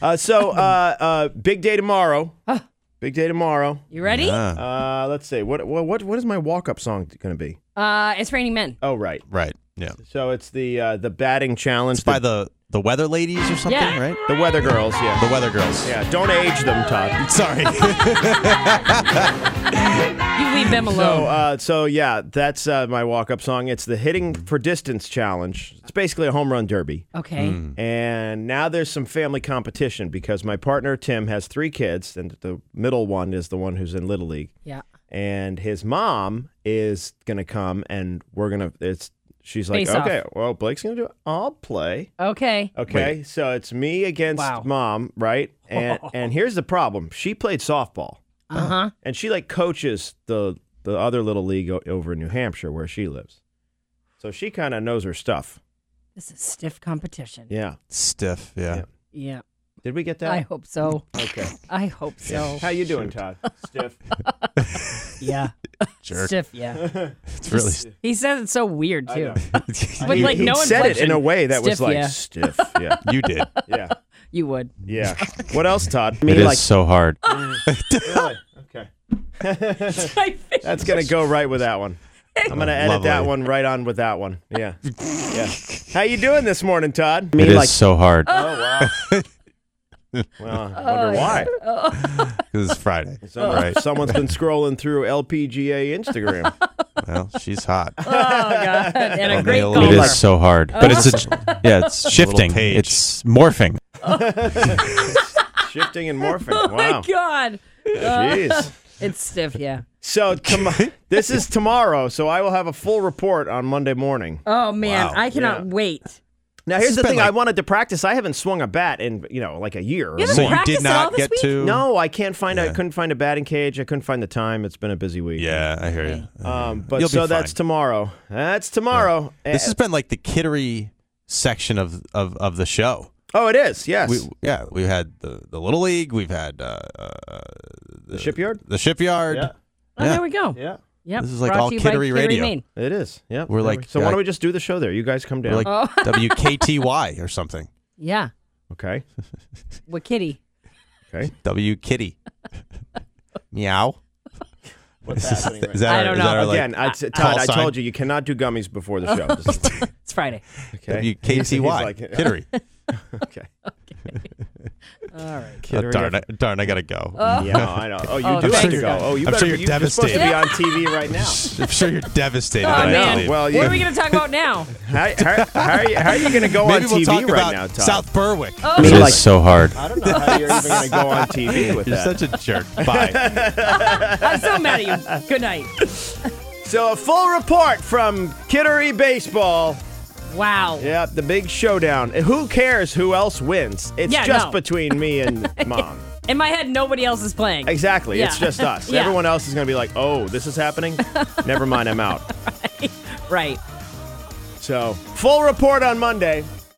Big day tomorrow. Big day tomorrow. You ready? Let's see. What is my walk-up song going to be? It's Raining Men. Oh, right. Right. Yeah. So it's the batting challenge. It's by the Weather Ladies or something, right? The Weather Girls, yeah. The Weather Girls. Yeah, don't age them, Todd. Sorry. You leave them alone. So that's my walk-up song. It's the Hitting for Distance Challenge. It's basically a home run derby. Okay. And now there's some family competition because my partner, Tim, has 3 kids, and the middle one is the one who's in Little League. Yeah. And his mom is going to come, and she's like, Face okay, off. well, Blake's going to do it. I'll play. Okay. Okay, so it's me against mom, right? And here's the problem. She played softball. Uh-huh. And she coaches the other little league over in New Hampshire where she lives. So she kind of knows her stuff. This is stiff competition. Yeah. Stiff, yeah. Yeah. Did we get that? I hope so. Okay. I hope so. How you doing, Todd? Stiff. Yeah. Jerk. Stiff, yeah. It's really He says it's so weird, too. But He no said it in inflection. a way that was Stiff, like yeah. stiff. Yeah. You did. Yeah. You would. Yeah. What else, Todd? It is so hard. Really? Okay. That's going to go right with that one. I'm going to edit that one right on with that one. Yeah. Yeah. How you doing this morning, Todd? It is so hard. Oh, wow. Well, I wonder why. Because it's Friday. Someone's been scrolling through LPGA Instagram. Well, she's hot. Oh, God. And a great It golfer. is so hard. But it's shifting. It's morphing. Shifting and morphing. Oh, my Wow. God. Jeez. It's stiff, yeah. So this is tomorrow, so I will have a full report on Monday morning. Oh, man. Wow. I cannot wait. Now, here's the been thing. I wanted to practice. I haven't swung a bat in, like a year. You haven't So you practiced did at all not this get week? to... No, I can't find. I couldn't find a batting cage. I couldn't find the time. It's been a busy week. Yeah, I hear you. But You'll be that's fine. tomorrow. That's tomorrow. This has been like the Kittery section of the show. Oh, it is. Yes. We had the Little League. We've had the shipyard. The shipyard. Yeah. Oh, there we go. Yeah. Yep. This is like Brought all to you by Kittery Radio. Maine. It is. Yeah. We're like- So why don't we just do the show there? You guys come down. We're like WKTY or something. Yeah. Okay. With Kitty. Okay. W Kitty. Meow. What's happening right Is that I our- don't is know. that our, like, Again, Todd, call I sign? told you can't do gummies before the show. It's Friday. Okay. WKTY. He's like, Kittery. Okay. All right. Oh, darn, I gotta go. Yeah, I know. Oh, you Oh, do have thanks, to go. guys. Oh, you I'm better, sure you're you're supposed to be devastated. on TV right now. I'm sure you're devastated. Oh, that I man. have to leave. Well, What are we going to talk about now? How are you going to go Maybe on we'll TV talk right about now, Todd? South Berwick. Oh. It mean, is like- so hard. I don't know how you're even going to go on TV with You're that. such a jerk. Bye. I'm so mad at you. Good night. So a full report from Kittery Baseball. Wow. Yeah, the big showdown. Who cares who else wins? It's Yeah, just no. between me and Mom. In my head, nobody else is playing. Exactly. Yeah. It's just us. Yeah. Everyone else is going to be like, oh, this is happening? Never mind, I'm out. Right. So, full report on Monday.